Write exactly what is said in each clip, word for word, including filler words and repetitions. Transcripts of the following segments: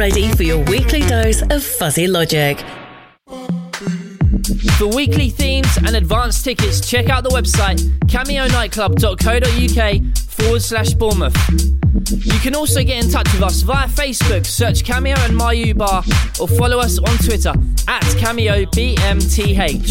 ready for your weekly dose of fuzzy logic. For weekly themes and advanced tickets, check out the website cameo nightclub dot co dot uk forward slash Bournemouth. You can also get in touch with us via Facebook, search Cameo and Mayu Bar, or follow us on Twitter at Cameo B M T H.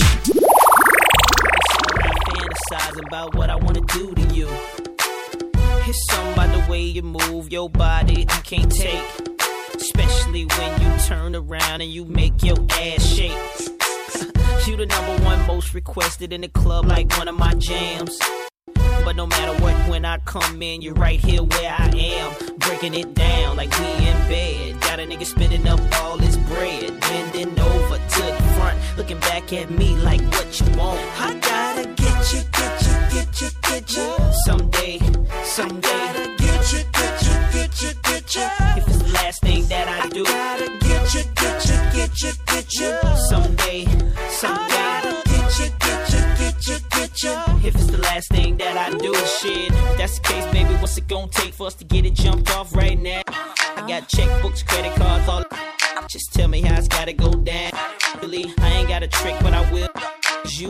Fantasizing about what I want to do to you. It's something about the way you move your body I can't take, especially when you turn around and you make your ass shake. You the number one most requested in the club, like one of my jams. But no matter what, when I come in, you're right here where I am, breaking it down like we in bed. Got a nigga spitting up all his bread, bending over to the front, looking back at me like what you want. I gotta get you, get you, get you, get you. Someday, someday. I gotta get you, get you, get you, get you. If it's the last thing that I do, I gotta get you, get you, get you, get you. Someday, someday. I gotta get you, get you, get you, get you. If it's the last thing that I do, shit. If that's the case, baby, what's it gonna take for us to get it jumped off right now? I got checkbooks, credit cards, all. Just tell me how it's gotta go down. Really, I ain't got a trick, but I will. You.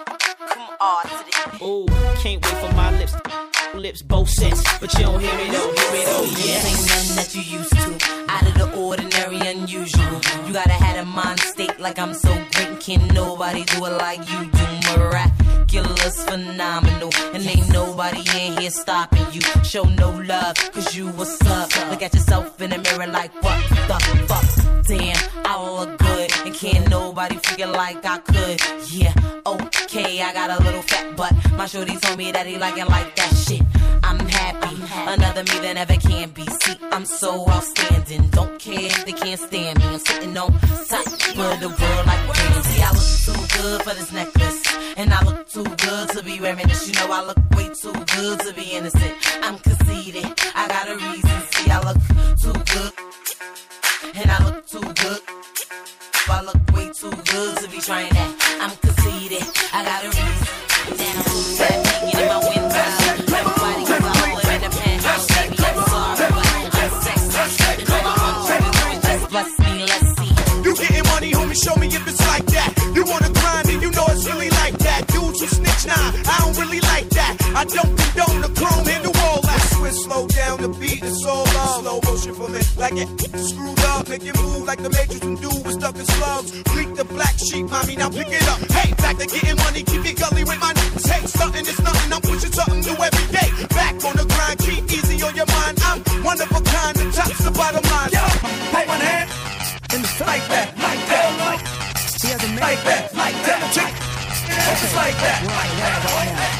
Ooh, can't wait for my lips. Lips both sets, but you don't hear me though. Hear me though, yeah. This ain't nothing that you used to. Out of the ordinary, unusual. You gotta have a mind state like I'm so great. Can't nobody do it like you do. Miraculous, phenomenal, and ain't nobody in here stopping you. Show no love, cause you what's up. Look at yourself in the mirror like what the fuck. Damn, I look good, and can't nobody figure like I could. Yeah, okay, I got a little fat butt. My shorty told me that he liking like that shit. I'm happy, another me that never can be. See, I'm so outstanding. Don't care if they can't stand me. I'm sitting on top of the world like crazy. See, I look too good for this necklace, and I look too good to be wearing this. You know I look way too good to be innocent. I'm conceited, I got a reason. See, I look too good, and I look too good. I look way too good to be trying that. I'm conceited, I got a reason. Down, that hanging in my window. Everybody gets all in the penthouse. Baby, I'm sorry, but I'm sexy. All I want you to do is just bless me, let's see. You getting money, homie, show me if it's like that. You wanna grind and you know it's really like that. Dude, you snitch, nah, I don't really like that. I don't condone the chrome in the wall. I switch, slow down the beat, it's all love. Slow motion for me, like it screwed up. Make it move like the Matrix and do with stuff in slugs. Bleak the black sheep, mommy, now pick it up. Hey, back to getting money, keep it gully with my niggas. Hey, something is nothing, I'm pushing something new every day. Back on the grind, keep easy on your mind. I'm one of a kind, the top's the bottom line. Yo, hold my hand in the like that, like that, like he has a man like that, like that, chick. It's like that, like that, like that.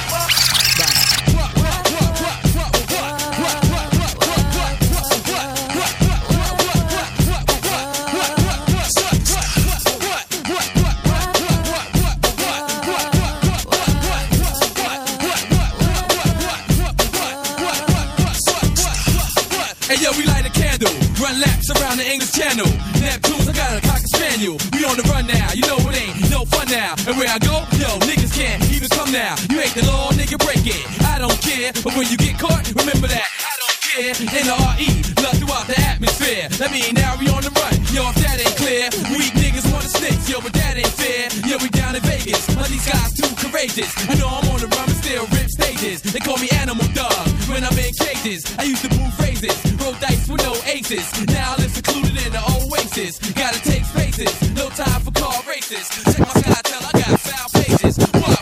Hey yo, we light a candle, run laps around the English Channel. Neptunes, I got a cocker spaniel. We on the run now, you know it ain't no fun now. And where I go, yo, niggas can't even come now. You ain't the law, nigga, break it. I don't care, but when you get caught, remember that. I don't care. N R E, love throughout the atmosphere. That mean now we on the run. Yo, if that ain't clear, weak niggas wanna snitch. Yo, but that ain't fair. Yo, we down in Vegas, but these guys too courageous. You know I'm on the run and still rip stages. They call me Animal Dog when I'm in cages. I used to move phrases, roll dice with no aces. Now I live secluded in the oasis. Gotta take spaces, no time for car races. Check my sky, tell I got foul pages. What?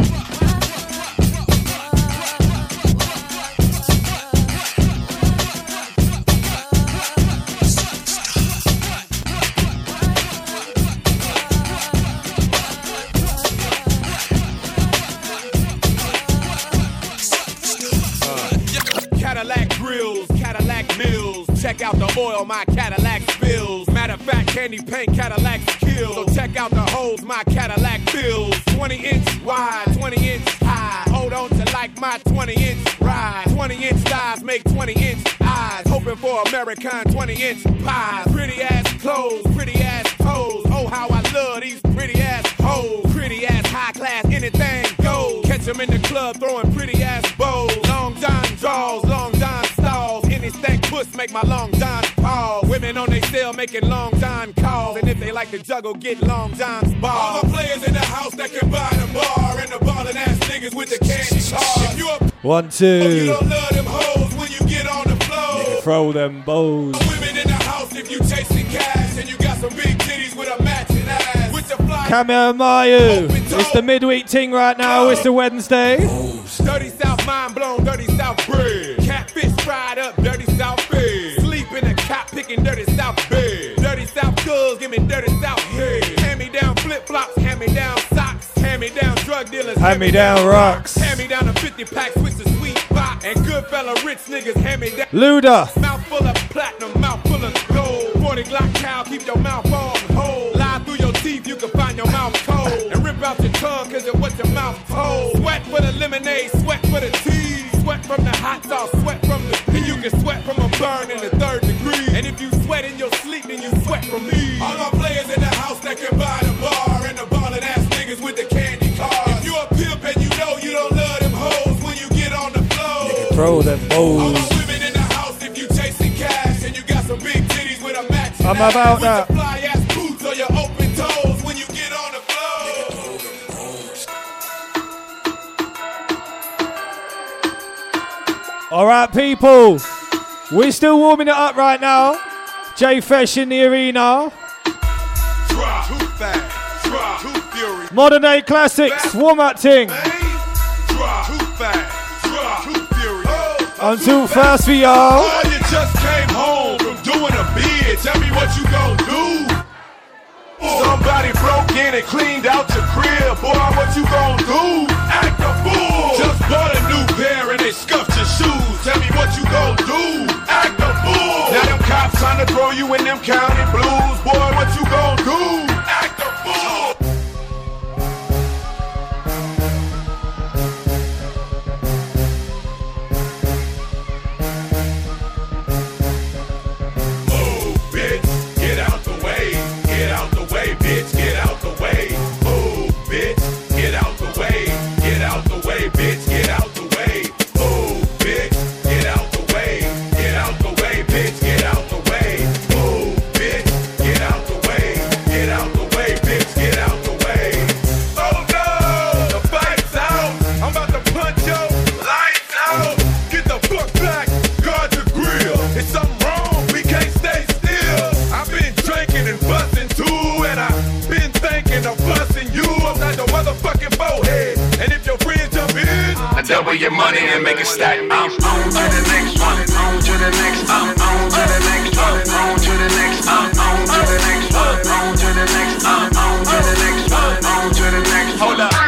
Cadillac grills, Cadillac mills. Check out the oil my Cadillac spills. Matter of fact, candy paint Cadillac kills. So check out the holes my Cadillac fills. twenty inch wide, twenty inch high. Hold on to like my twenty inch ride. twenty inch thighs make twenty inch eyes. Hoping for American twenty inch pies. Pretty ass clothes, pretty ass toes. Oh, how I love these pretty ass hoes. Pretty ass high class, anything goes. Catch them in the club throwing pretty ass bows. Long John draws, long John stalls. Any stank puss make my long John pause. Women on they cell making long time calls. And if they like to juggle, get long times balls. All the players in the house that can buy the bar. And the ballin' ass niggas with the candy cars. If you a One, two. you don't love them hoes when you get on the floor. Throw them bows. Women in the house if you chasing cash. And you got some big titties with a matching ass. With your fly. Cameo and Mayu. It's the midweek ting right now. It's the Wednesday. Dirty South mind blown, dirty South bread. Catfish fried up, dirty South bed. Sleep in a cop picking dirty South bed. Dirty South girls, give me dirty South head. Hand me down flip flops, hand me down socks. Hand me down drug dealers, Hand me down rocks. Hand me down a fifty pack, switch the sweet box. And good fella rich niggas, hand me down. Luda. Mouth full of platinum, mouth full of gold. forty Glock cow, keep your mouth on hold. Lie through your teeth, you can find your mouth cold. And rip out your tongue, cause of what your mouth told. Sweat for the lemonade, sweat for the tea. Sweat from the hot sauce, sweat from the tea. You can sweat from a burn in the third degree. And if you sweat in your sleep, then you sweat from me. All our players in the house that can buy the bar. And the ballin' ass niggas with the candy cars. If you a pimp and you know you don't love them hoes when you get on the floor. Throw them All bows. my women in the house if you chasing cash. And you got some big titties with a match. I'm about that. With the fly ass boots or your open toes when you get on the floor. All right, people. We're still warming it up right now. J Fresh in the arena. Drop, too fast, drop, too furious. Modern day classics. Warm up ting. Drop, too fast, drop, too furious. I'm too fast for y'all. Oh, you just came home from doing a bid. Tell me what you gon' do. Somebody broke in and cleaned out your crib. Boy, what you gon' do? Act a fool. Just bought a new pair and they scuffed your shoes. Tell me what you gon' do? Act a fool. Now them cops trying to throw you in them county blues. Boy, what you gon' do? Act a fool. Move, bitch. Get out the way. Get out the way, bitch. Get out the way. Move, bitch. Get out the way. Get out the way, bitch. Get out the way. Move, bitch. Get out the way. Get out the way, bitch. Get out the way. Move, bitch. Get out the way. Get out the way, bitch. Get out the way. Oh no, the fight's out. I'm about to punch your lights out. Get the fuck back. Guard the grill. It's something wrong. We can't stay still. I've been drinking and busting too, and I've been thinking of busting you upside the motherfucking forehead. And if your friends jump in, I double your money and make it stack. I'm on to the next one, on to the next, I'm on to the next one, on to the next, I'm on to the next one, on to the next, I'm on to the next one, on to the next. Hold up.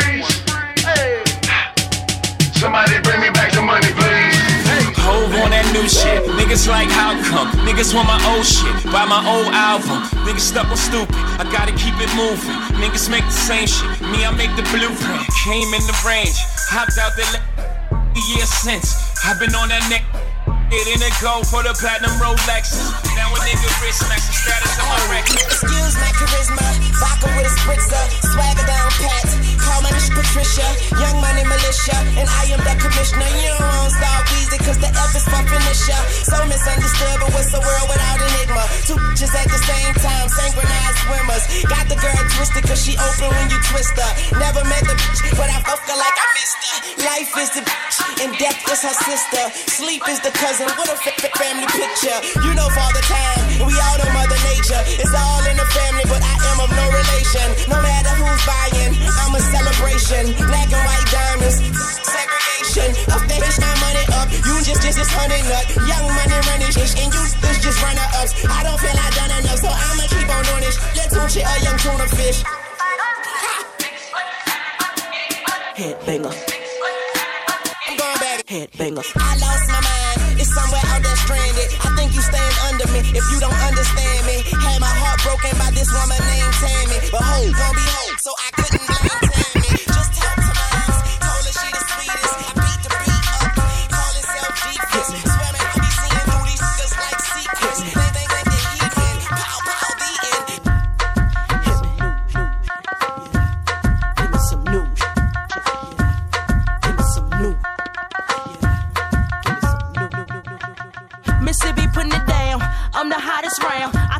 Somebody bring me back the money, please. Hove on that new shit. Niggas like how come? Niggas want my old shit. Buy my old album. Niggas stuck on stupid. I gotta keep it moving. Niggas make the same shit. Me, I make the blueprint. Came in the range. Hopped out the le- year since. I've been on that neck. It in a go for the platinum Rolexes. Now a nigga wrist max the status of my record. Excuse my charisma. Vodka with a spritzer. Swagger down pat. Call my niche Patricia. Young money militia. And I am the commissioner. You don't want Star Weezy cause the F is for finisher. So misunderstood, but what's the world without enigma? Two bitches at the same time. Synchronized swimmers. Got the girl twisted cause she open when you twist her. Never met the bitch, but I fuck her like I missed her. Life is the bitch. And death is her sister. Sleep is the cousin. What a f- f- family picture. You know Father Time, we all know Mother Nature. It's all in the family, but I am of no relation. No matter who's buying, I'm a celebration. Black and white diamonds, segregation. Up that bitch, my money up. You just, just, just hunting up. Young money running shit, and you is just runner ups. I don't feel I done enough, so I'ma keep on doing this. Let's tune shit, a young tuna fish. Headbanger. I'm going back. Headbanger. I lost my mind. It's somewhere out there stranded. I think you stand under me if you don't understand me. Had my heart broken by this woman named Tammy. But hope gon' be hope, so I couldn't blame Tammy. Just talk to my ass, told her she the sweetest. I beat the beat up, call it self-defense. Swear man, I be seeing through these niggas like secrets. They think they can hit me, pow pow the end. Give me some new. Give me some new. Mississippi putting it down. I'm the hottest round.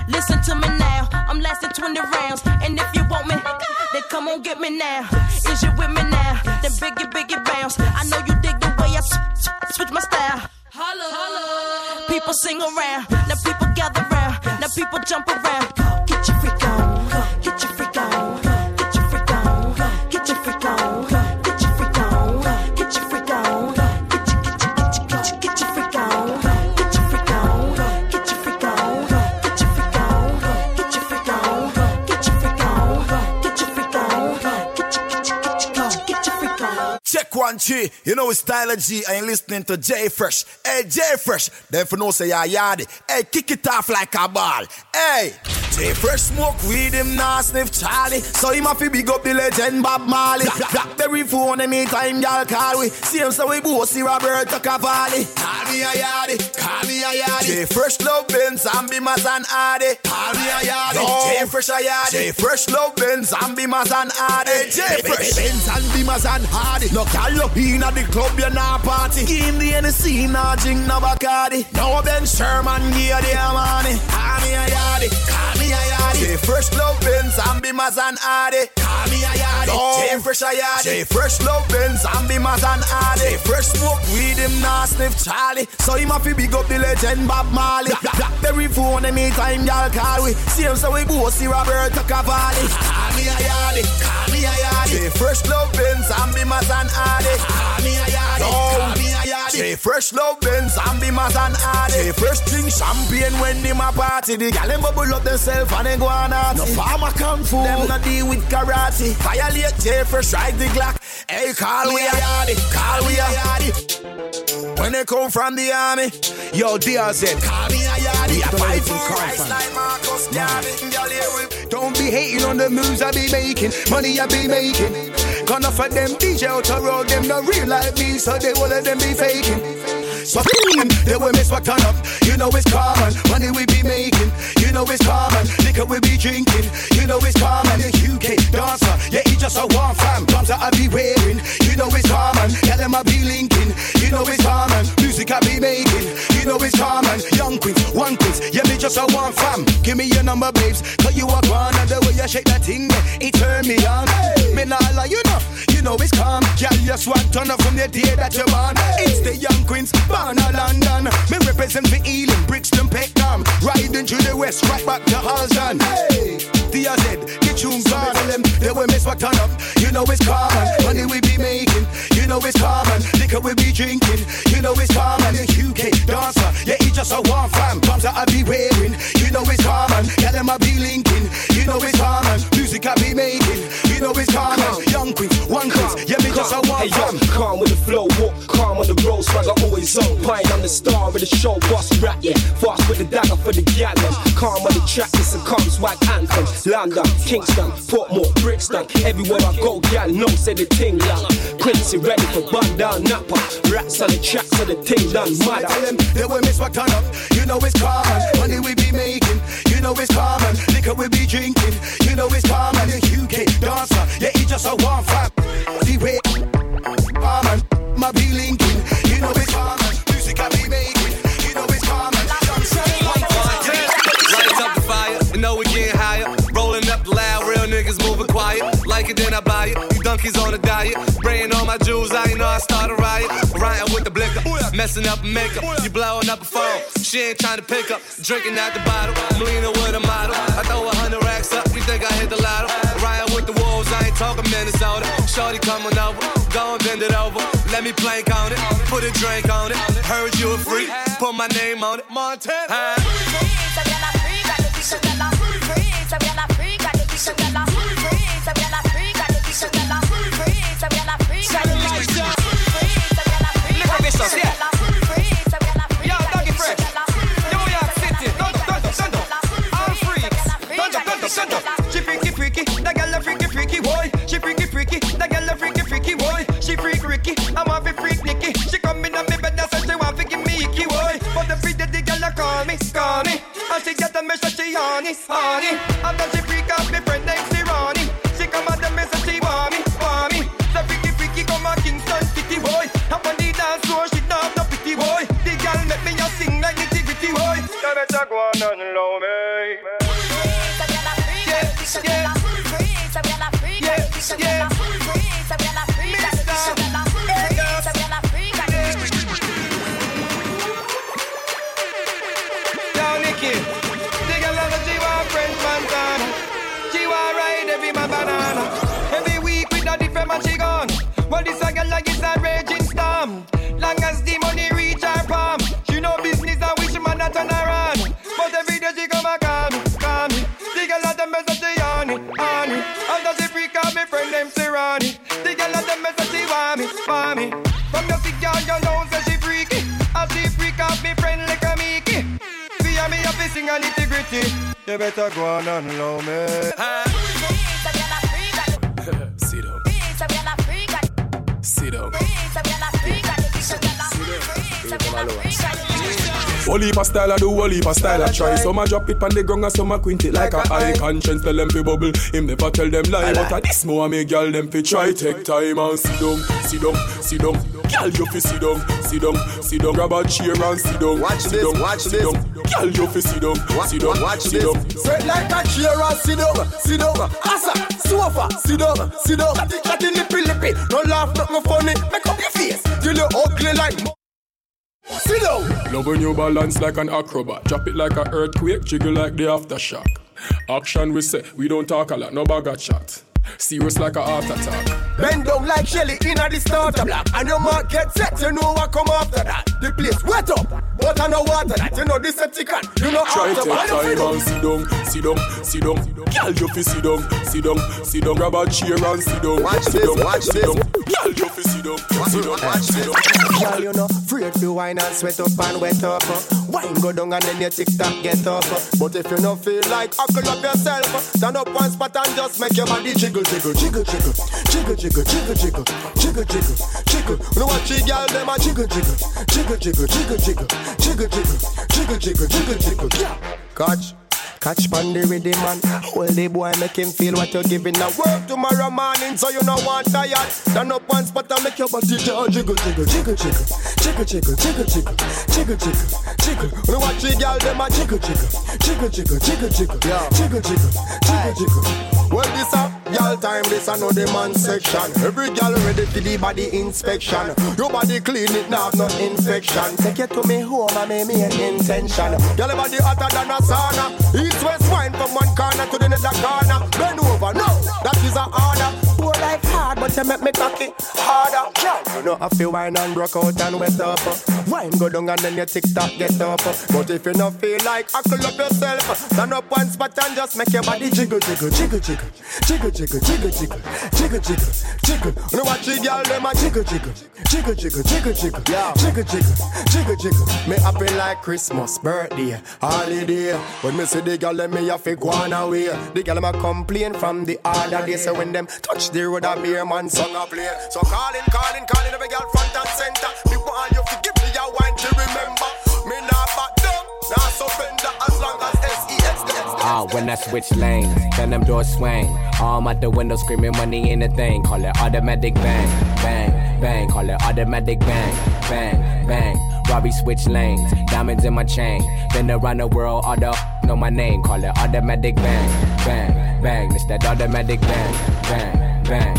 Listen to me now, I'm lasting twenty rounds. And if you want me, then come on get me now. Is you with me now? Then biggie, biggie bounce. I know you dig the way I sw- switch my style. Holla, holla. People sing around, now people gather round, now people jump around. Get your freak on, get your freak on, get your freak on, get your freak on, get your freak on, get your freak on, get your get your get your get your get your freak on, get your freak on, get your freak on, get your freak on, get your freak on, get your freak on, get your freak on, get your get your get your get your freak on. Check one G, you know it's Styler G, and you're listening to J Fresh. Hey, J Fresh, them for no say ya yardy. Hey, kick it off like a ball. Hey, J Fresh smoke weed, him nah sniff Charlie. So him a fi big up the legend Bob Marley. Blackberry phone anytime y'all call we. See him so we bossy Roberto Cavalli. Call me a yardy, call me a yardy. J Fresh love Benz, Ambimas and Hardy. Call me a yardy, J Fresh a yardy. J Fresh love Benz, Ambimas and Hardy. J Fresh Benz, Ambimas and Hardy. No call you in at the club, you nah party. Give him the N C, nah drink no Bacardi. No Ben Sherman, give the money. Call me a yardy, call me a yardy. J Fresh love Benz, Ambimas and Hardy. Call me a yardy, J Fresh a yardy. J Fresh love Benz, Ambimas and Hardy. J Fresh smoke weed, him nah sniff Charlie. So him a fi big up the legend Bob Marley. Blackberry phone anytime y'all call we. See him so we bossy Roberto Cavalli. Call me a yardy, call me a yardy. J Fresh love Benz, Ambimas and Hardy. Call me a yardy, call me a yardy. J Fresh love Benz, Ambimas and Hardy. J Fresh drink champagne when them a party. The gal them bubble up themselves and they go on naughty. No farmer kung fu, them no deal with karate. Violate J Fresh, ride the Glock. Hey, call we a yardy, call we a yardy. When they come from the army, yo, D R Z, call me a yardy. I fight for rights like Marcus Garvey. Don't be hating on the moves I be making, money I be making. Gonna for them D J out the road, them not real like me, so they all of them be faking. So they will miss what turn up, you know it's common. Money we be making, you know it's common. Liquor we be drinking, you know it's common. The U K dancer, yeah, he just a one fam. Drums that I be wearing, you know it's common. Tell them I be linking, you know it's common. Music I be making, you know it's common. Young queens, one queens, yeah, me just a one fam. Give me your number, babes, cause you are gone. And the way you shake that thing, it turn me on. Hey. Me not lie, you know, you know it's calm. Girl, you swag turn up from the day that you're born. Hey. It's the young queens, born a London. Me represent for Ealing, Brixton, Peckham. Riding to the west, right back to Halston. Hey, D R Z, get tunes on. Tell them they will miss what turn up. You know it's common. Money we be making, you know it's common. Liquor we be drinking, you know it's common. The U K dancer, yeah, he just a one fam. Drums that I be wearing, you know it's common. Tell them I be linking, you know it's common. Music I be making, you know it's common. Young queens, one queens, yeah, me just a one fam. Hey, calm with the flow, walk calm on the road, swagger always on. Pine on the star of the show, boss rap, yeah. Fast with the dagger for the gallon. Calm on the track, this a calm swag anthem. London, Kingston, Portmore, Brixton. Everywhere I go, gal, no, say the ting loud. Quincy ready for bun down, Napa. Rats on the track, so the ting done mad. Tell them they will miss what turn up. You know it's common. Money we be making, you know it's common. Liquor we be drinking, you know it's common. The U K dancer, yeah, he just a one fam. The way common, my be linking, you know it's common. Music I be making, you know it's common. Lights up the fire, you know we getting higher. Rolling up loud, real niggas moving quiet. Like it, then I buy it. You donkeys on a diet. Spraying all my jewels, I know I start a riot. Riding with the blicker, messing up makeup. You blowing up a phone, she ain't trying to pick up. Drinking out the bottle, I'm leaning with a model. I throw a hundred racks up, you think I hit the lotto? Riding with the wolves, I ain't talking Minnesota. Shorty coming over, go and bend it over. Let me plank on it, put a drink on it. Heard you a freak, put my name on it. Montana. She freaky freaky, that girl a freaky freaky boy. She freaky freaky, that girl a freaky freaky boy. She freak Ricky, I want to freak Nicky. She come in on me bed and say she want to give me icky boy. But the freak that the girl a call me, call me. And she get a message she honey, honey. After she freak out me friend next to Ronnie. She come out the message she want me, want me. The freaky freaky come a Kingston City boy. Up on the dance floor she not no pity boy. The girl make me a sing like nitty gritty boy. You better go on and love me. yeah. Well, this a girl like it's a raging storm. Long as the money reach her palm, she no business and wish man not turn around. But every day she come and call me, call me. The girl at the mess of she on it, on it. After she freak out me friend them say run it. The girl at the mess of she want me, want me. From the sick girl you know say she freaky. As she freak out me friend like a Mickey. Fear me up sing a nitty gritty. You better go on and love me. Sit down. Sit down. Whole heap of style I do, whole heap of style I try. Some I drop it on the ground and some I quint it like a high conscience. Tell them fi bubble, him never tell them lie. But at this more I make y'all them fi try. Take time and sit down, sit down, sit down. Girl you fi sit down, sit down, sit down. Grab a chair and sit down. Watch this, watch this. Girl you fi sit down, sit down, watch sit down. Straight like a chair and sit down, sit down. Asa, sofa, sit down, sit down. Chatty, chatty, lippy, lippy. No laugh, nothing funny. Make up your face. You look ugly like. Sit down. Love when you balance like an acrobat. Drop it like an earthquake, jiggle like the aftershock. Action we say, we don't talk a lot, no bag of chat. Serious like a heart attack. Bend down like Shelly in a the starter block. And your mark get set, you know what come after that. The place wet up, but I know water that. You know the Decepticon, you know try after take time and sit down, sit down, sit down. Girl you fi sit down, sit down, sit down. Grab a chair and sit down. Watch sit this, down, watch sit this. down. Girl you fi sit down, sit down, watch sit this. down. Girl you know, afraid to wine and sweat up and wet up. Wine go down and then your TikTok get up. But if you don't feel like huckle up yourself, stand up one spot and just make your body jiggle, jiggle, jiggle, jiggle, jiggle, jiggle, jiggle, jiggle, jiggle, jiggle, jiggle. You know what you girl them a jiggle, jiggle, jiggle, jiggle, jiggle, jiggle, jiggle, jiggle, jiggle, jiggle, jiggle, jiggle. Yeah, catch. Catch pandy with the man. Hold the boy, make him feel what you're giving. Now work tomorrow morning, so you know want tired. Stand up one spot and make your body jiggle, jiggle, jiggle, jiggle, jiggle, jiggle, jiggle, jiggle, jiggle, jiggle, jiggle, jiggle. You know what you girl them a jiggle, jiggle, jiggle, jiggle, jiggle, jiggle, jiggle, jiggle, jiggle, jiggle. Well, this a y'all time, this a know the man section. Every girl ready for the body inspection. Your body clean, it now have no infection. Take it to me home and make me an intention. Girl body hotter than a sauna. East west wine from one corner to the other corner. Bend over, no, that is a order. Poor life hard, but you make me cocky harder. You know I feel wine and broke out and wet up. Wine go down and then your TikTok get up. But if you not feel like huckle up yourself, stand up one spot and just make your body jiggle, jiggle, jiggle, jiggle. Jiggle, jiggle, jiggle, jiggle, jiggle, jiggle, jiggle. You know what you girl them a jiggle, jiggle, jiggle, jiggle, jiggle, jiggle, yeah, jiggle, jiggle, jiggle, jiggle. Me happy like Christmas, birthday, holiday. When me see the girl them me have to go on away. The girl them a complain from the other day. So when them touch the road, a beer man song a play. So calling, calling, calling every girl front and center. Me want you to give me your wine to remember. Me not back down, not surrender as long as S E X. Ah, when I switch lanes, then them doors swing. Arm out the window screaming money in a thing. Call it automatic bang, bang, bang. Call it automatic bang, bang, bang. Robbie switch lanes, diamonds in my chain. Been around the world, all the know my name. Call it automatic bang, bang, bang. It's that automatic bang, bang, bang.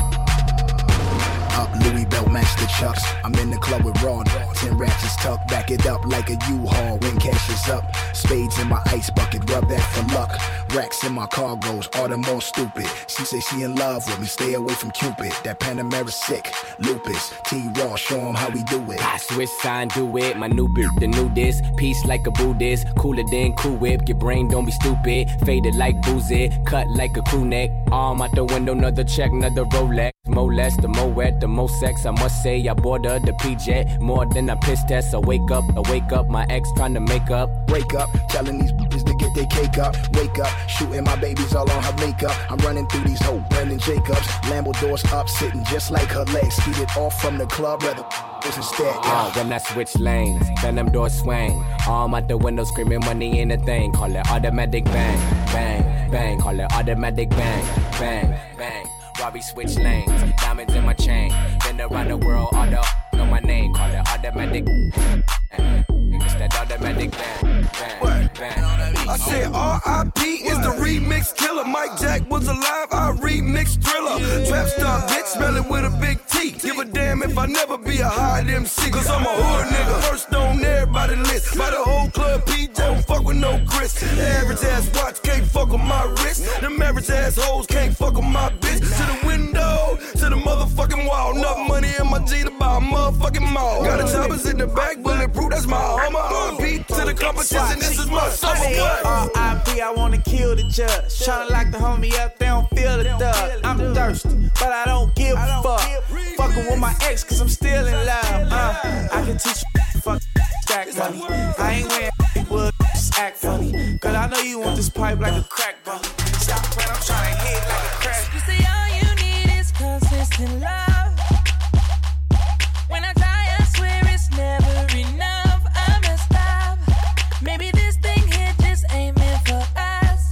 Up Louis Belt match the chucks. I'm in the club with Ron. Ten ratchets tucked, back it up like a U-Haul when cash is up. Spades in my ice bucket, rub that for luck. Racks in my cargoes, all the more stupid. She say she in love with me, stay away from Cupid. That Panamera sick, lupus. T-Raw, show him how we do it. I switch sign, do it, my new beat, the new disc. Peace like a Buddhist, cooler than Cool Whip. Your brain don't be stupid, faded like boozy. Cut like a crew neck, arm out the window, another check, another Rolex. More less, the more wet, the more sex. I must say I boarded the P-Jet more than a piss test. I wake up, I wake up, my ex trying to make up. Wake up, telling these bitches to get their cake up. Wake up, shooting my babies all on her makeup. I'm running through these hoes, Brandon Jacobs. Lambo doors up, sitting just like her legs. Skeeted off from the club, rather was instead. Ah, when I switch lanes, then them doors swing. Arm out the window screaming money in a thing. Call it automatic bang, bang, bang. Call it automatic bang, bang, bang. Robbie switch lanes, diamonds in my chain. Been around the world, all the know my name. Call it automatic. remix, that automatic bang, bang, bang. I said R I P is the remix killer. Mike Jack was alive, I remix Thriller. Trap star bitch, smelling with a big T. Give a damn if I never be a high M C. Cause I'm a hood nigga, first on everybody list. By the whole club, P J don't fuck with no Chris. The average ass watch can't fuck with my wrist. Them average ass hoes can't fuck with my bitch. To the window, to the motherfucking wall. Enough money in my G to buy a motherfucking mall. Got the choppers in the back, bulletproof, that's my armor. R P to the competition, this is my summer. What? R I P, I wanna kill the judge. Tryna lock the homie up, they don't feel the thug. I'm thirsty, but I don't give a fuck. Fucking with my ex, cause I'm still in love. Uh, I can teach you fuck stack money. I ain't wearing wood, just act funny. Cause I know you want this pipe like a crack bump. Stop when I'm tryna hit like a crack. You say all you need is consistent love. When I try, I swear it's never enough. I messed up. Maybe this thing here just ain't meant for us.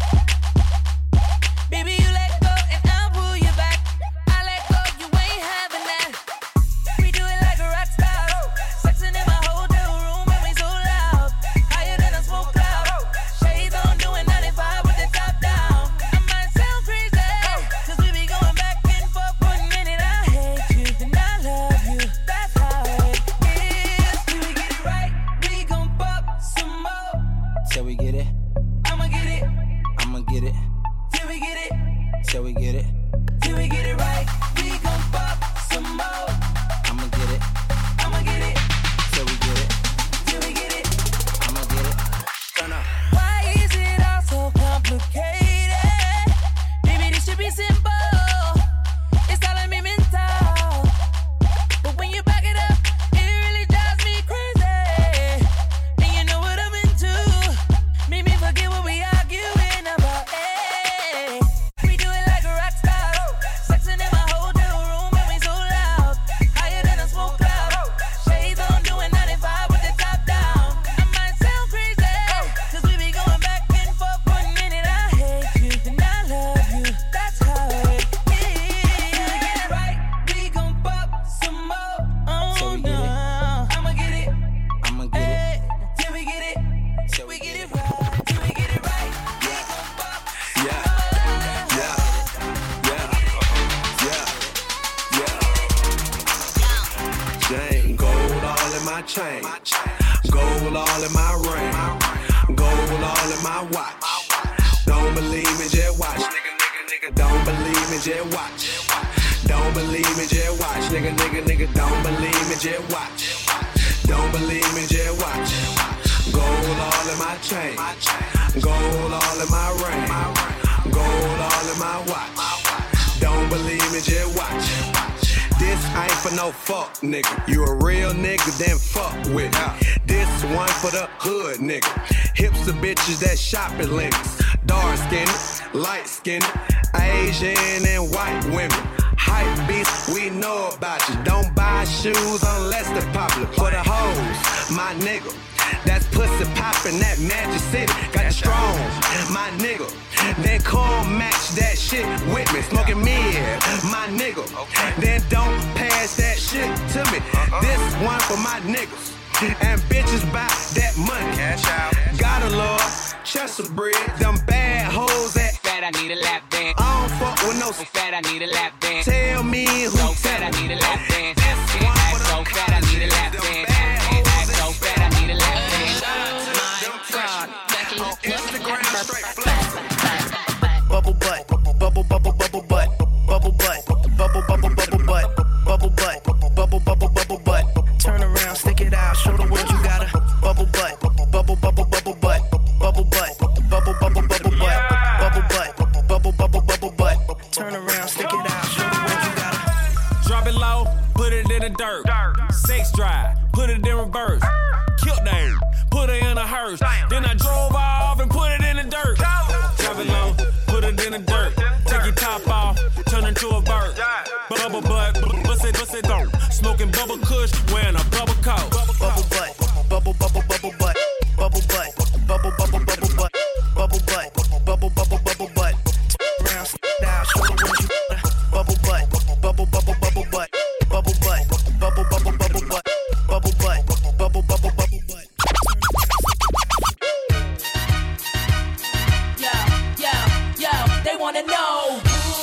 Baby, you let go and I'll pull you back. I let go, you ain't having that. We do it like a rock star. Sexing in my hotel room and we so loud. Higher than a smoke cloud. Shades on, doing ninety-five with the top down. I might sound crazy, cause we be going back and forth for a minute. I hate you and I love you. That's how it is. Till we get it right, we gon' fuck some more. Till we get it, I'ma get it. I'ma get it. Till we get it, Till we get it, till we get it right, we gon' fuck some more. I'ma get it. I'ma get it, Till we get it, till we get it. I'ma get it. Turn up. Why is it all so complicated? Maybe this should be simple. It's telling me mental. But when you back it up, it really drives me crazy. And you know what I'm into. Made me forget what we arguing about. Hey, we do it like a rock star. Sexing in my hotel room and we so loud. Higher than a smoke cloud. Shades on, doing ninety-five with the top down. I might sound crazy, cause we be going back and forth for a minute. I hate you and I love you. That's how it is. Till we get it right, we gon' fuck some more. Oh no, I'ma get it. I'ma get it. Hey, till we get it, till we get it right, till we get it right. We gon' fuck some Yeah, more. yeah, yeah, yeah, yeah. Chain, gold all in my chain, gold all in my ring, gold all in my watch. Don't believe me, just watch. Nigga, nigga, nigga, don't believe me, just watch. Don't believe me, just watch. Nigga, nigga, nigga, don't believe me, just watch. Don't believe me, just watch. Gold all in my chain, gold all in my ring, gold all in my watch. Don't believe me, just watch. This ain't for no fuck, nigga. You a real nigga, then fuck with me. This one for the hood, nigga. Hipster bitches that shop at Links. Dark skinned, light skinned, Asian and white women. Hype beats, we know about you. Don't buy shoes unless they're popular. For the hoes, my nigga. That's pussy poppin', that Magic City. Got you strong, my nigga. Then come match that shit with me. Smoking mid, my nigga. Then don't pass that shit to me. This one for my niggas. And bitches buy that money. Cash out. Gotta love Chester bread. Them bad hoes that fat, I need a lap dance. I don't fuck with no so fat, I need a lap dance. Tell me who so fat, I need a lap dance. Act so fat, I need a lap dance. Act so fat, I need a lap dance. On Instagram, straight flex. Bubble butt, bubble, bubble, bubble butt, bubble butt, bubble, bubble, bubble butt, bubble butt, bubble, bubble, bubble butt. Turn around, stick it out, show the world you got a bubble butt, bubble, bubble, bubble butt, bubble butt, bubble, bubble, bubble butt, bubble butt, bubble, bubble, bubble butt. Turn around, stick it out, show the world you got a. Drop it low, put it in the dirt. Sex drive, put it in reverse. Killed them, put it in a hearse. Then I drove off and put it in the dirt. Drop it low, put it in the dirt. Take your top off, turn into a bird. Bubble butt, bust it, bust it down. Smoking bubble kush, wearing a bubble coat. Bubble butt, bubble, bubble, bubble butt, bubble butt, bubble, bubble, bubble butt, bubble butt, bubble, bubble, bubble butt. Round, down, show the world you got a bubble butt, bubble, bubble, bubble butt, bubble butt, bubble, bubble, bubble butt, bubble butt, bubble, bubble, bubble butt. wanna know.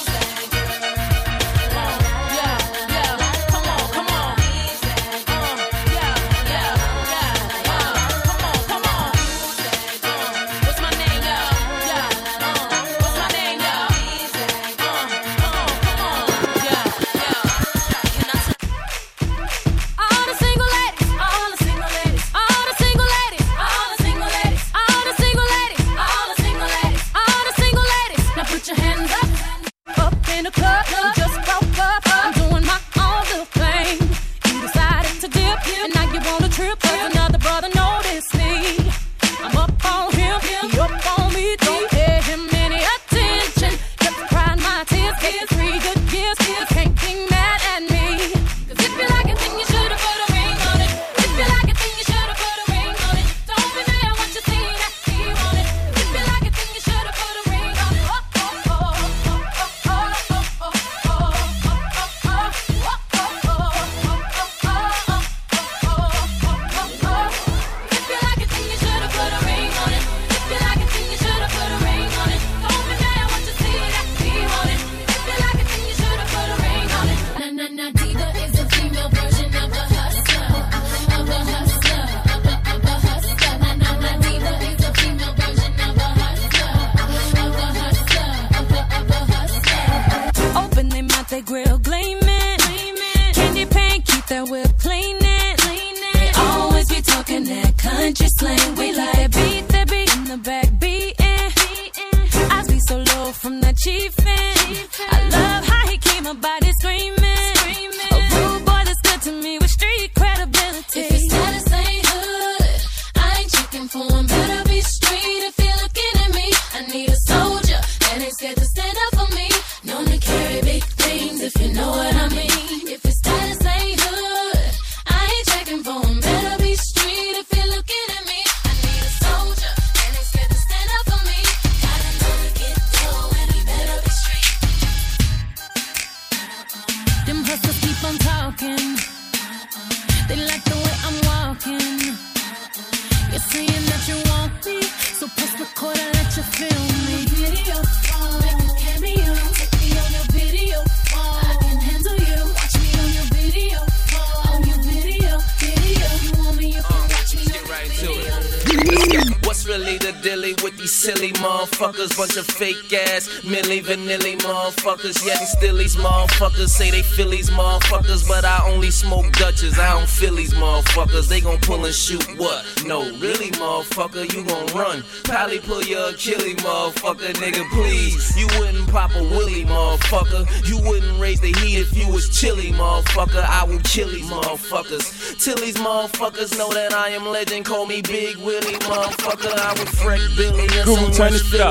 Bunch of fake ass, Milli Vanilli motherfuckers. Yet and still these motherfuckers say they Phillies motherfuckers, but I only smoke Dutchess. I don't feel these motherfuckers. They gon' pull and shoot what? No, really, motherfucker, you gon' run. Probably pull your Achilles, motherfucker, nigga, please. You wouldn't pop a willy, motherfucker. You wouldn't raise the heat if you was chilly, motherfucker. I will kill these motherfuckers. Till these motherfuckers know that I am legend. Call me Big Willie, motherfucker. I would freak Billy and Google, turn this shit up.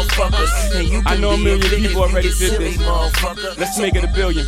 And you I know a million people already did this. Let's make it a billion.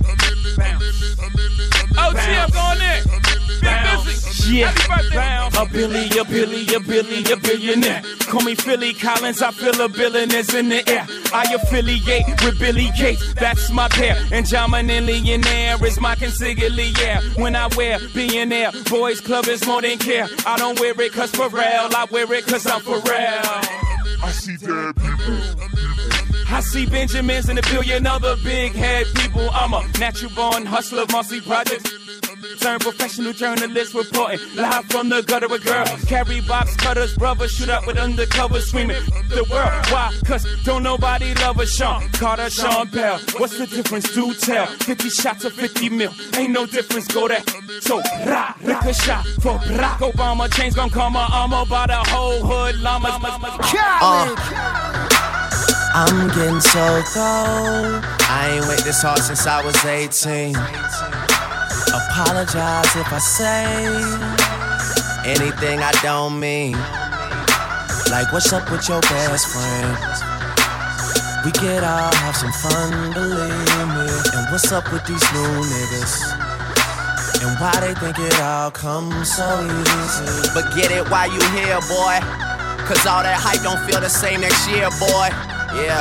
Oh, G, I'm going in. Yeah, a Billy, a Billy, a Billy, a billionaire. Call me Philly Collins, I feel a billionaires in the air. I affiliate with Billy Gates, that's my pair. And John Millionaire is my consigliere. When I wear billionaire, boys club is more than care. I don't wear it cause for real, I wear it cause I'm for real. I see dead people. I see Benjamins and a billion other big head people. I'm a natural born hustler, Marcy Projects. Turn professional journalist reporting live from the gutter with girls. Carry box cutters, brothers shoot up with undercover screaming the world. Why? Cause don't nobody love a Sean Carter, Sean Bell. What's the difference? Do tell. fifty shots of fifty mil. Ain't no difference. Go there. So, rah, lick a shot for Barack Obama. Chains gon' come my armor by the whole hood. Llamas, uh, I'm getting so cold. I ain't wait this hard since I was eighteen. Apologize if I say anything I don't mean. Like, what's up with your best friend? We could all have some fun, believe me. And what's up with these new niggas? And why they think it all comes so easy? But get it while you here, boy. Cause all that hype don't feel the same next year, boy. Yeah.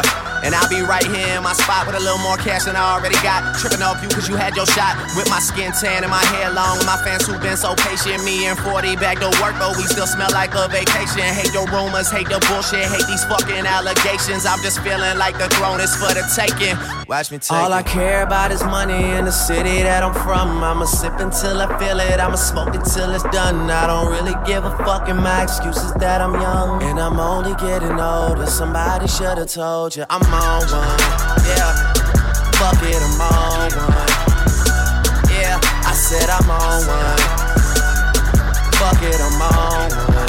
And I'll be right here in my spot with a little more cash than I already got. Tripping off you cause you had your shot. With my skin tan and my hair long. And my fans who been so patient. Me and forty back to work, but we still smell like a vacation. Hate your rumors, hate the bullshit, hate these fucking allegations. I'm just feeling like the throne is for the taking. Watch me take All it. I care about is money in the city that I'm from. I'ma sip until I feel it, I'ma smoke it till it's done. I don't really give a fuck, and my excuse is that I'm young. And I'm only getting older, somebody should've told you I'm on one, yeah. Fuck it, I'm on one. Yeah, I said I'm on one. Fuck it, I'm on one.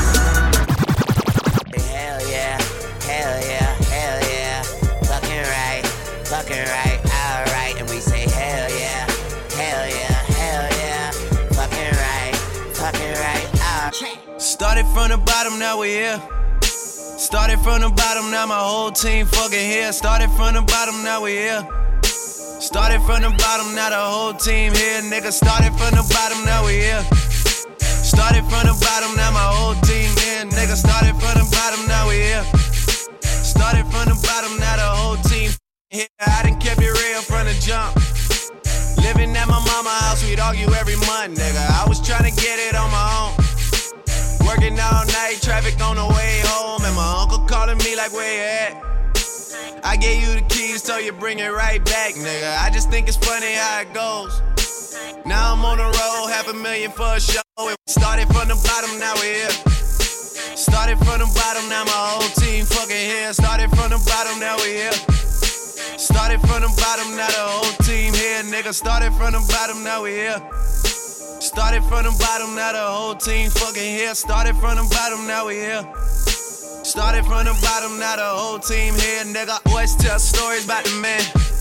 Hell yeah, hell yeah, hell yeah. Fucking right, fucking right, alright. And we say hell yeah, hell yeah, hell yeah. Fucking right, fucking right, alright. Started from the bottom, now we here. Started from the bottom, now my whole team fucking here. Started from the bottom, now we here. Started from the bottom, now the whole team here. Nigga, started from the bottom, now we here. Started from the bottom, now my whole team here. Nigga, started from the bottom, now we here. Started from the bottom, now the whole team here. I done kept it real from the jump. Living at my mama's house, we'd argue every month, nigga. I was trying to get it on my own. Working all night, traffic on the way home. And my uncle calling me like, where you at? I gave you the keys, so you bring it right back, nigga. I just think it's funny how it goes. Now I'm on the road, half a million for a show. It started from the bottom, now we're here. Started from the bottom, now my whole team fucking here. Started from the bottom, now we here. Started from the bottom, now the whole team here, nigga. Started from the bottom, now we here. Started from the bottom, now the whole team fucking here. Started from the bottom, now we here. Started from the bottom, now the whole team here, nigga. Boys tell stories about the man.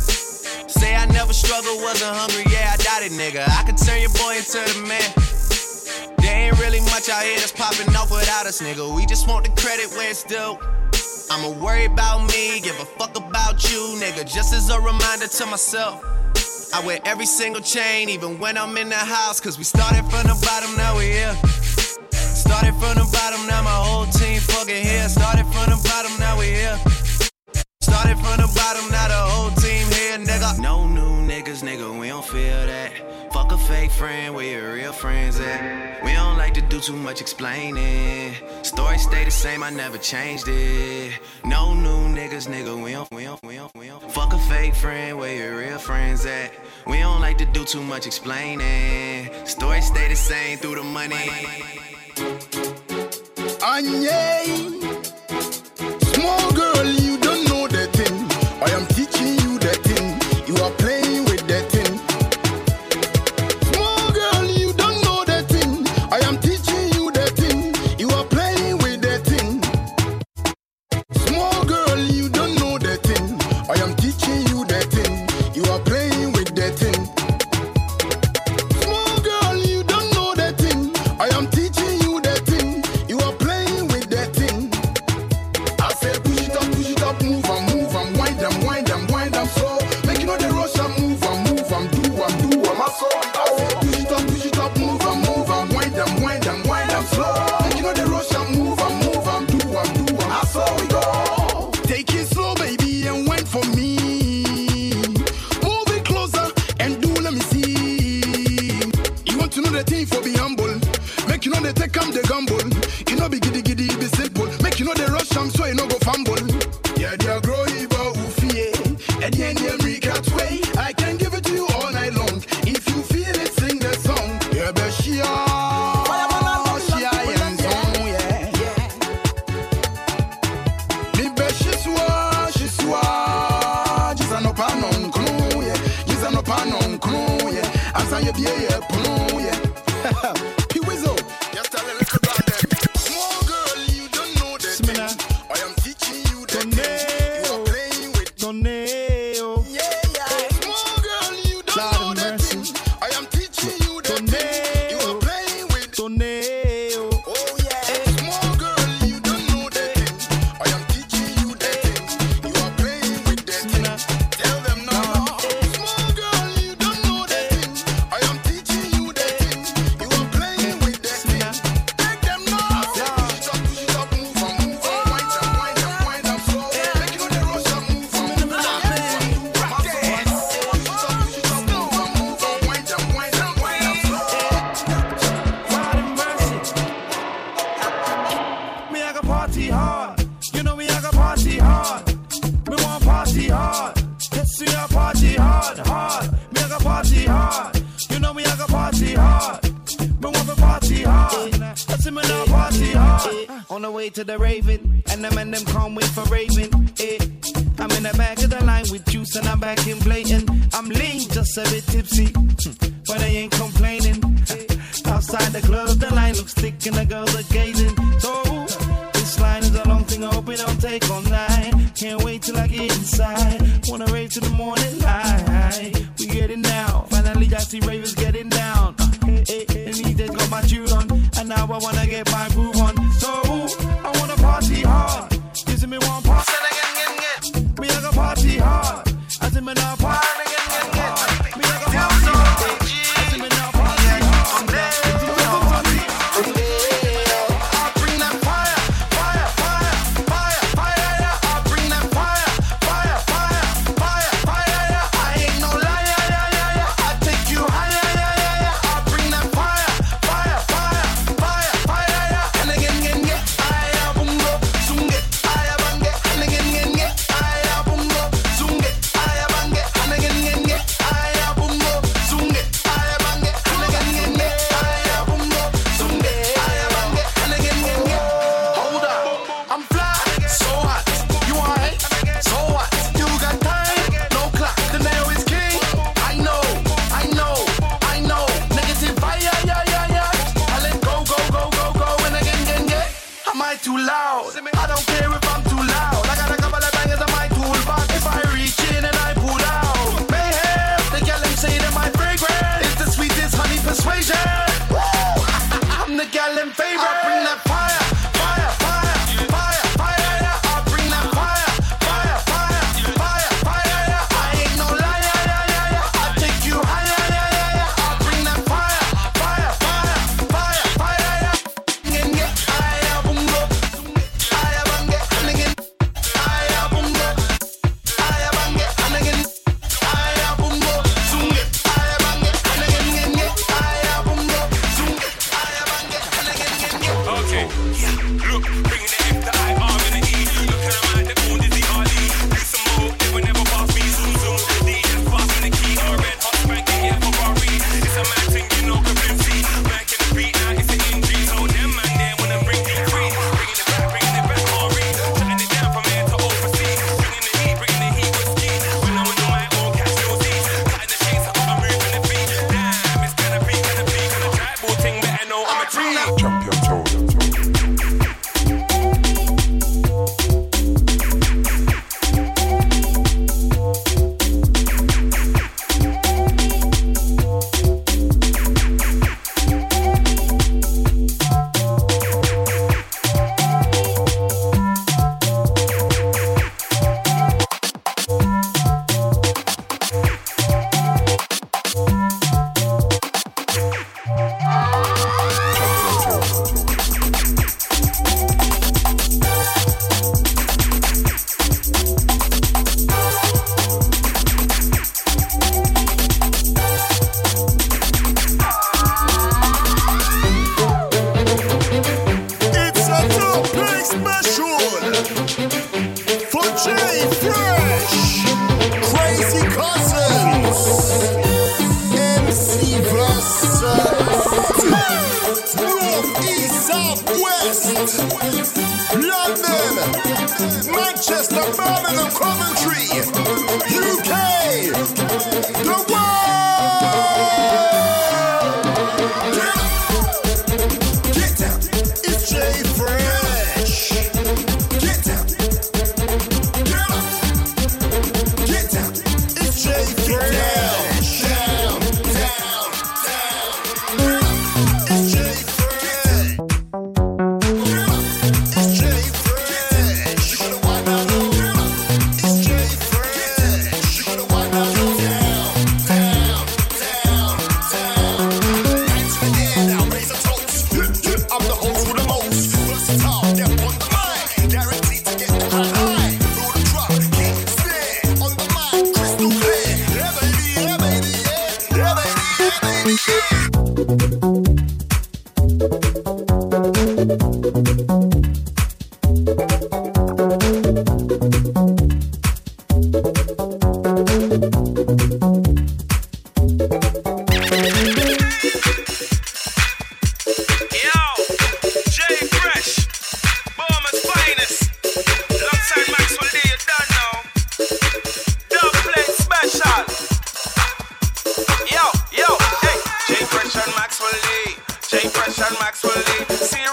Say I never struggled, wasn't hungry, yeah, I doubt it, nigga. I could turn your boy into the man. There ain't really much out here that's popping off without us, nigga. We just want the credit where it's due. I'ma worry about me, give a fuck about you, nigga. Just as a reminder to myself, I wear every single chain, even when I'm in the house. Cause we started from the bottom, now we here. Started from the bottom, now my whole team fucking here. Started from the bottom, now we here. Started from the bottom, now the whole team here, nigga. No new niggas, nigga, we don't feel that. Fuck a fake friend, where your real friends at? We don't like to do too much explaining. Story stay the same, I never changed it. No new niggas, nigga, we don't, we don't, we don't, we don't. Fuck a fake friend, where your real friends at? We don't like to do too much explaining. Story stay the same through the money. Anye, small girl, you don't know the thing. I am teaching you the thing. You are playing with the thing. Small girl, you don't know the thing. I am teaching you the thing. You are playing with the thing. Small girl, you don't know the thing. I am teaching you the thing. You are playing with the thing. Small girl, you don't know the thing. I am teaching you the thing. You are playing with the thing. I say push it up, push it up, move and move and wind them, wind them, wind them slow. Make you know the rush and move and move and do and do and my soul. I say push it up, push it up, move and move and wind them, wind them, wind them slow. Make you know the rush and move and move and do and do and that's how we go. Take it slow, baby, and wait for me. Move it closer and do let me see. You want to know the thing for be humble. Make you know the take am the gamble. You know be giddy giddy be simple. Make you know the rush am so you no go fumble. Yeah, they are growing but who fear. And the end every cat way. I can give it to you all night long. If you feel it, sing the song. Yeah, but she are, she are young song, yeah. Me be she swa, she swa. Just an open on crew, yeah. Just an open on crew, yeah. I'm saying you be a punu, yeah. P-Wizzo, just tell a little about them. Small girl, you don't know the thing. I am teaching you the thing. You are playing with Tornado. yeah, yeah. Small girl, you don't know the thing. I am teaching you the thing. You are playing with Tornado. oh yeah. Small girl, you don't know the thing. I am teaching you the thing. You are playing with the thing. Tell them no. Small girl, you don't know the thing. I am teaching you the thing. You are playing way to the Raven, and them and them can't wait for Raven. Eh. I'm in the back of the line with juice and I'm back in blatant. I'm lean, just a bit tipsy, but I ain't complaining. Outside the club, the line looks thick and the girls are gazing. So this line is a long thing, I hope it don't take all night. Can't wait till I get inside. Wanna rave to the morning light. We getting down. Finally I see ravers getting down. Uh, hey, hey, and he just got my tune on, and now I wanna get my groove on. So I wanna party hard. You see me one part, me like a party hard. I see me now party. Me like a party hard. I see me now party hard. I bring that fire, fire, fire, fire, fire. I bring that fire, fire, fire, fire, fire. I ain't no liar, yeah, yeah, yeah. I take you higher, yeah, yeah, yeah. I bring that fire, fire, fire, fire, fire. And again, again, yeah. I boom go, zoom get, I bang get, and again, again, yeah. I boom go, zoom get, I bang get, and again.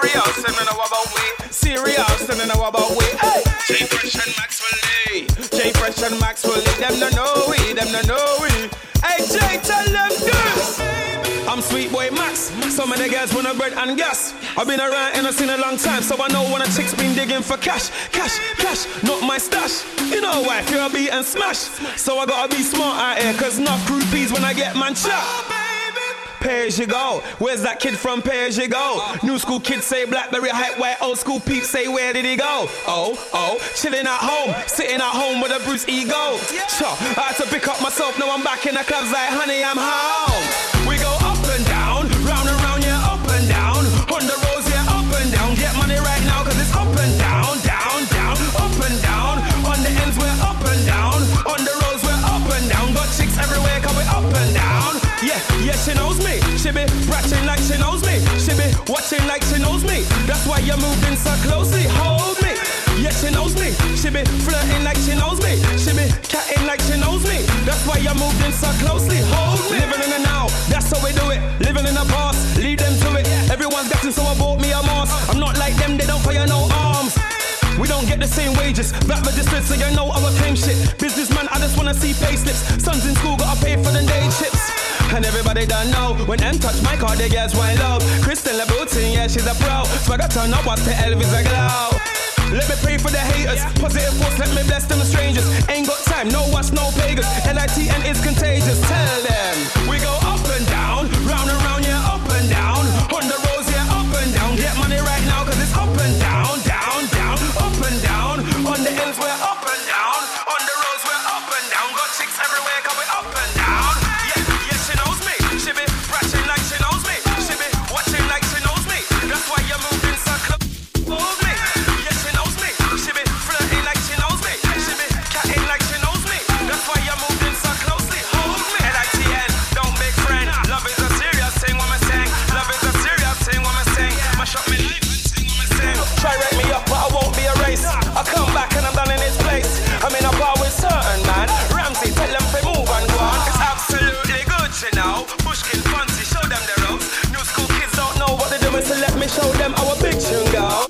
serious, and I know about we. Serious, and I know about we. Hey, J Fresh and Maxwell Lee. J Fresh and Maxwell Lee. Them no know we, them no know we. Hey, Jay, tell them this. I'm Sweet Boy Max. Some of the guys wanna bread and gas. I've been around and I've seen a long time, so I know when a chick's been digging for cash. Cash, cash, not my stash. You know why? Fear I beat and smash. So I gotta be smart out here, cause enough groupies when I get man shot. Pay as you go. Where's that kid from? Pay as you go. New school kids say Blackberry hype, where old school peeps say where did he go? Oh, oh, chilling at home, sitting at home with a Bruce ego. Sure, I had to pick up myself, now I'm back in the clubs like honey, I'm home. We go up and down, round and round, yeah, up and down. On the roads, yeah, up and down. Get money right now, cause it's up and down, down, down, up and down. On the ends, we're up and down. On the roads, we're up and down. Got chicks everywhere, cause we're up and down. Yeah, yeah, she knows me. She be bratching like she knows me. She be watching like she knows me. That's why you're moving so closely. Hold me. Yeah, she knows me. She be flirting like she knows me. She be catting like she knows me. That's why you're moving so closely. Hold me. Living in the now, that's how we do it. Living in the past, lead them to it. Everyone's getting, so I bought me a mask. I'm not like them, they don't fire no arms. We don't get the same wages. Back registered, so you know our claim shit. Businessman, I just wanna see payslips. Sons in school gotta pay for the day chips. And everybody done know when M touch my car, they guys wind love. Kristen Louboutin, yeah, she's a pro. Swagger turn up, watch the Elvis a glow. Let me pray for the haters. Positive force, let me bless them strangers. Ain't got time, no watch, no pagans. L I T N is contagious. Tell them we go up and down, round and round, yeah, up and down. On the roads, yeah, up and down. Get money right now, cause it's up and down, down, down, up and down. On the ends, we're up and down. On the roads, we're up and down. Got chicks everywhere, cause we're up and down. Yeah, yeah, she knows me. She be bratching like she knows me. She be watching like she knows me. That's why you're moving so close. Hold me. Yeah, she knows me. She be flirting like she knows me. She be catting like she knows me. That's why you're moving so closely. Hold me. L I T N, don't make friend. Love is a serious thing when I sing. Love is a serious thing when I sing. Mash up me life and sing when I sing. Try write me up, but I won't be erased. I come back and I'm done in this place. I'm in a bar with certain man. Ramsey, tell them to move and go on. It's absolutely good, you know. Bushkin, fancy, show them the ropes. New school kids don't know what they're doing, so let me show them how a big tune go.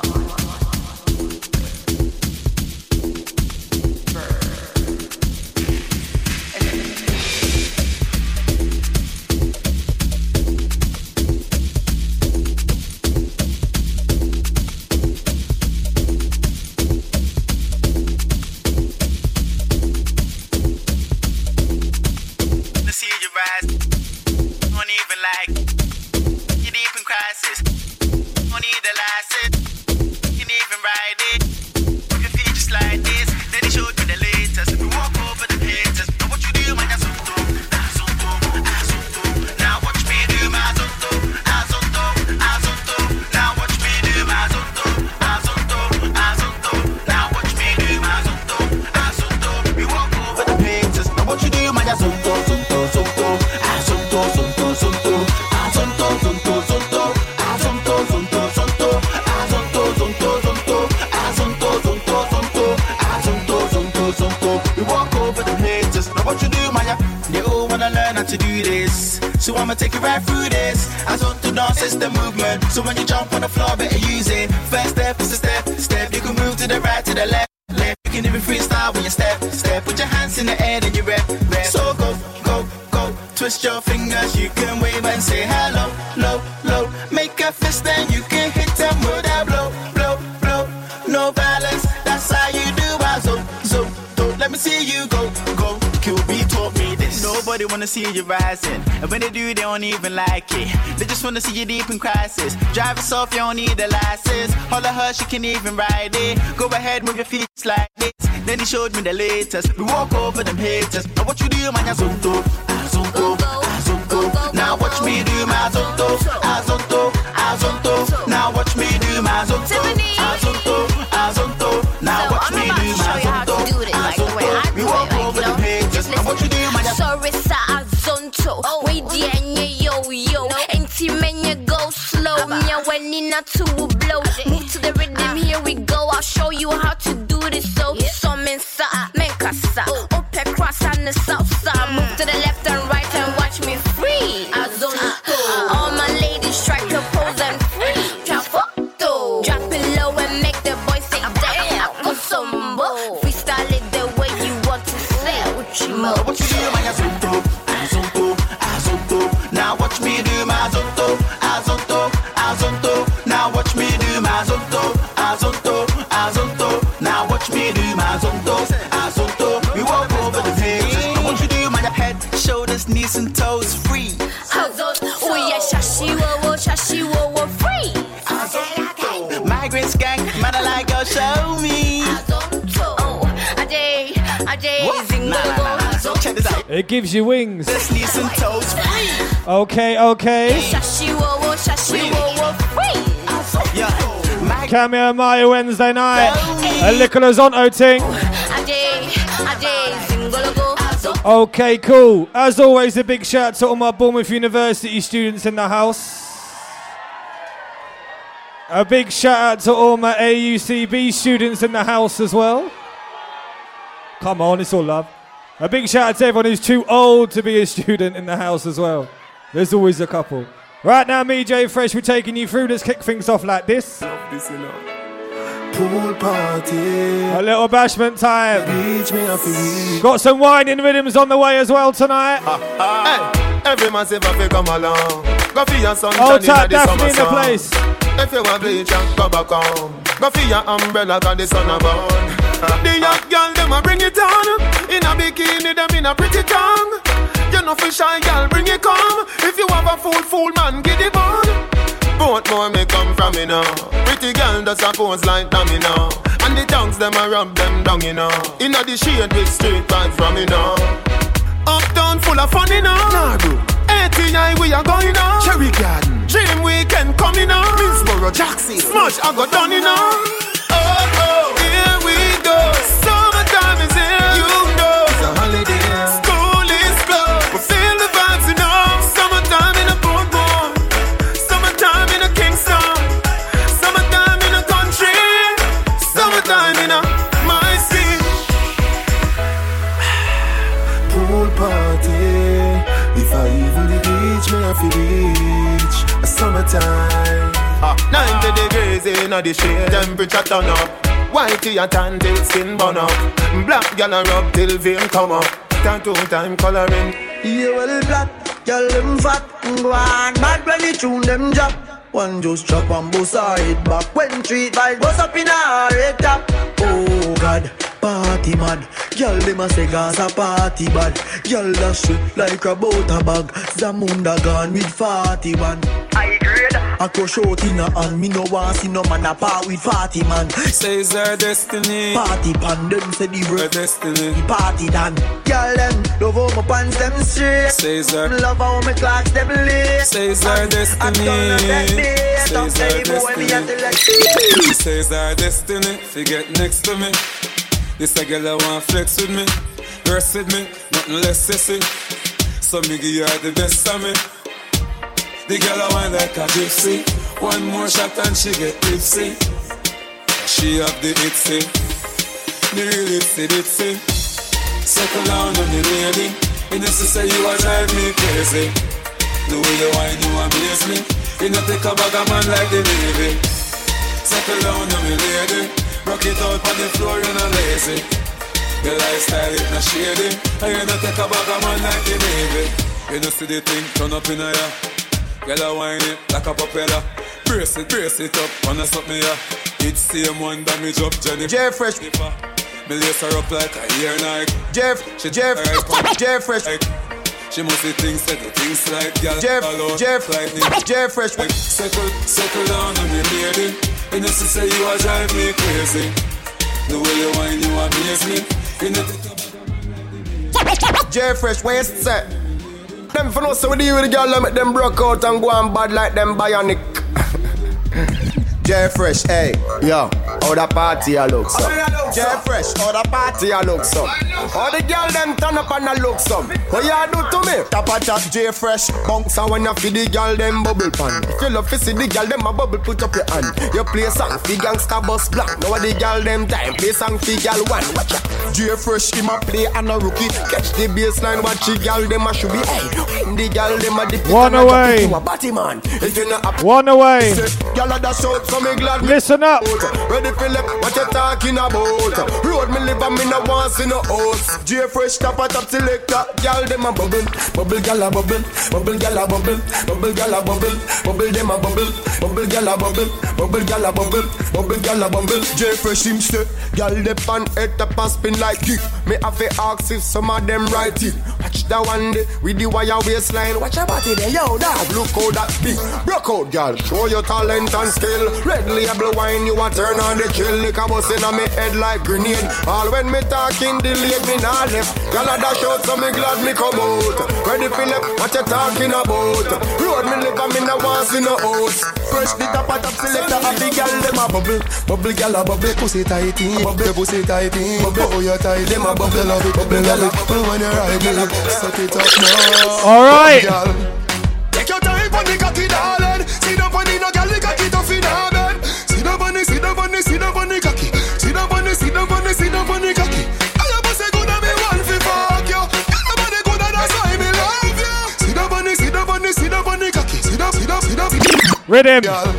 So I'ma take you right through this. As on to dance, it's the movement. So when you jump on the floor, better use it. First step is a step, step. You can move to the right, to the left, left. You can even freestyle when you step, step. Put your hands in the air, then you rep, rep. So go, go, go. Twist your fingers, you can wave and say hello, low, low. Make a fist, then you can hit them with that blow, blow, blow. No balance, that's how you do. I zo, zo, do. Let me see you go, go. Q B taught me this. Nobody wanna see you rising, and when they do, they don't even like it. They just wanna see you deep in crisis. Drive yourself, you don't need a license. Holler her, she can even ride it. Go ahead, move your feet like this. Then he showed me the latest. We walk over them haters. Now what you do, man? Azonto, azonto, azonto. Now watch me do my azonto, azonto, azonto. Now watch me do my azonto, azonto, azonto. Now watch me do my azonto, azonto. We walk over them haters. Now what you do, man? Sorry, sa azonto. We the yo yo. Empty men you go slow. Yeah, when in a two blow. Move to the rhythm, here we go. I'll show you how to do this. So some inside, make us up across on the south side. Move to the left and right and watch me free. Azonto. All my ladies try to pose and free. watch me do my azonto, azonto, azonto. Now watch me do my azonto, azonto, azonto. Now watch me do my azonto, azonto, azonto. Now watch me do my azonto, azonto. We walk over the hills. I want you to do my head, shoulders, knees and toes free. Azonto, oh yeah, shashi wo wo, shashi wo wo free. Azonto, migrants gang, man I like go show me. Azonto, oh, Ajay, Ajay, zingo. Check this out. It gives you wings. Let's knees and toes free. Okay, okay. Shashi wo wo, shashi wo wo free. Yeah. Cameo Maya Wednesday night. A little Zonto ting. Ajay, Ajay, zingo. Okay, cool. As always, a big shout out to all my Bournemouth University students in the house. A big shout out to all my A U C B students in the house as well. Come on, it's all love. A big shout out to everyone who's too old to be a student in the house as well. There's always a couple. Right now, me, Jay Fresh, we're taking you through. Let's kick things off like this. This, you know. Pool party. A little bashment time. Beach me up in. Got some whining rhythms on the way as well tonight. Hey, every man say if you come along. Go for your sunshine. Oh, tap Daphne in the place. If you want bleach and go back home. Go for your umbrella cause the sun a burn. The young girl them a bring it on. In a bikini them in a pretty tongue. You know for shy girl bring it come. If you have a fool fool man get it on. Both more may come from me now. Pretty girl does a pose like dummy now. And the tongues them a rub them down you know. In a the shade with straight vibes from me now. Uptown full of fun you know. Nah, bro. A T I we are going now. Cherry Garden. Dream weekend coming now. Middlesbrough, Jackson. Smash I got done you know. Oh oh, here we go. Summertime is here. You know it's a holiday. School is closed. We feel the vibes you know. Summertime in a boardwalk. Summertime in a Kingston. Summertime in a country. Summertime in a my city. Pool party. If I even the beach, me have to beach. A summertime. Ah, ninety degrees in the shade. Temperature turn up. Whitey and tan till skin burn up. Black gal a rub till vein come up. Time to time coloring. Yeah, well black gal them fat. Go on bad when you tune them drop. One just chop and bust her head back. When treat vibes bust up in her head top. Oh God, party mad. Girl them a say Gaza party bad. Girl dash it like a butter bag. Zamunda gone with forty-one. I grade. I crush out in a hand. Me no want see no man a part with forty man. Says our destiny. Party pan them say the our destiny. The party done. Girl them love how my pants them straight. Says our love how my clocks them late. Says our destiny. Says our destiny. Says our destiny. She get next to me. This a girl I want flex with me. Rest with me. Nothing less sissy. So me give you the best of me. The girl I want like a gypsy. One more shot and she get tipsy. She have the itsy. The real itsy ditsy. Circle down on the lady. You know she say you a drive me crazy. The way you whine you amaze me. You know take a bag of man like the Navy. Circle down on the lady. Rock it out on the floor, you're not lazy. The lifestyle is not shady. And you not take a bag of man like the Navy. You know see the thing turn up in a ya. Girl a whine it like a propeller. Brace it, brace it up, wanna stop me ya. It's same one damage up Jenny. Jay Fresh. Me lace her up like a ear Nike. Jeff, she Jeff, Jay Fresh. Like, she must see things that do things like girl. Jeff, Jeff, Jay Fresh. Like, circle, circle down on me lady. You know she say you a drive me crazy. The way you whine you amaze me. You know Jay Fresh, where you set? Them for no so with you with the girl that make them broke out and go on bad like them bionic. Jay Fresh, hey, yo, how the party I look so. Jay Fresh, how the party I look so. How the girl them turn up and I look so. What you do to me? Tap a tap Jay Fresh, bounce and when you feel the girl them bubble pan. If you love to see the girl them a bubble, put up your hand. You play song fi gangsta bus black. Now the girl them time play song fi girl one. Watch out. Jay Fresh him a play and a rookie. Catch the baseline, watch the girl them a should be. Hey, Then the girl them a dip it One and a drop away. it to a body man. If you not happy, One away. girl a dash out, so me glad me Listen up. ready for left, what you talking about? Road me live and me no want see no house. J Fresh top a top selector. Girl them a bubble, bubble girl a bubble, bubble girl a bubble, bubble girl a bubble, bubble them a bubble, bubble girl a bubble, bubble girl a bubble, bubble girl a bubble. J Fresh him say, girl they pan head up and spin like kick. Me have to ask if some of them right it. Watch that one day with the wire waistline. Watch your body there, yo dog. Look how that big. Broke out, girl. Show your talent and skill. Red label wine, you a turn on the chill. Lick a bus in on me head like grenade. All when me talking, delayed me not left. Girl a dash out, so me glad me come out. Ready for left, what you talking about? Road me live and me no want see no house. Fresh the top a top selector, a big girl them a bubble. Bubble girl a bubble, pussy tighty. Bubble, pussy tighty. Bubble, oh you tight, them a bubble, love it, bubble, love it. Bubble when you ride me, set it up now. All right. Take your time on the cocky, darling. See the bunny, no girl, the cocky tough in her bed. See the bunny, see the bunny, see the bunny cocky. See the bunny, see the bunny, see the bunny cocky. I am say good and me want fi fuck you. The bunny good and that's why me love you. See the bunny, see the bunny, see the bunny cocky. See the, see the, see the. Rhythm.